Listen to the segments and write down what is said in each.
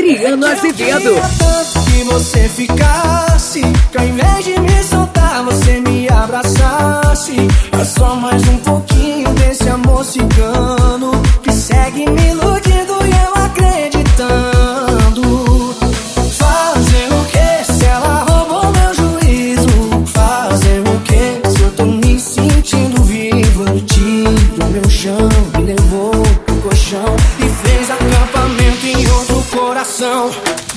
Adriano Azevedo. Tanto que você ficasse, que ao invés de me soltar, você me abraçasse. É só mais um pouquinho desse amor cigano que segue me iludindo e eu acreditando. Fazer o que se ela roubou meu juízo? Fazer o que se eu tô me sentindo vivo? Tirou meu chão, me levou pro colchão e fez acampamento em outro coração.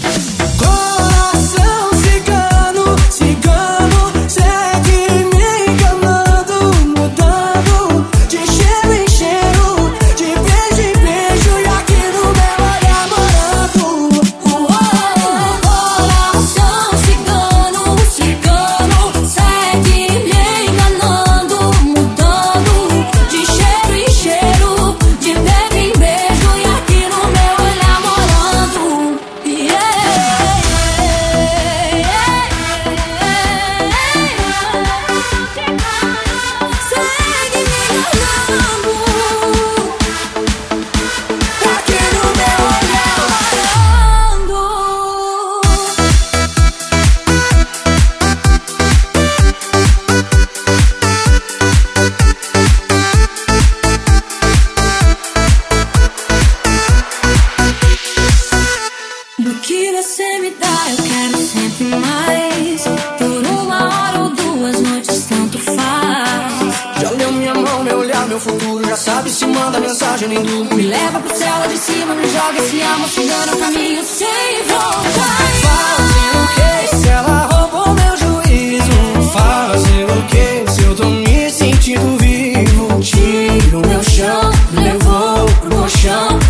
Coração cigano, cigano, segue me enganando, mudando de cheiro em cheiro, de beijo em beijo e aqui no meu olhar morando. Coração cigano, cigano, segue me enganando, mudando de cheiro em cheiro, de beijo em beijo e aqui no meu olhar morando. Segue me enganando, aqui no meu olhar morando. Do que você me dá, eu quero sempre mais. Por uma hora ou duas noites, tanto faz. Já leu minha mão, meu olhar, meu futuro. Já sabe se manda mensagem, nem dúvida. Me leva pro céu lá de cima, me joga esse amor cigano pra mim sem voltar. Fazer o que se ela roubou meu juízo? Fazer o que se eu tô me sentindo vivo? Tiro meu chão, me levou pro colchão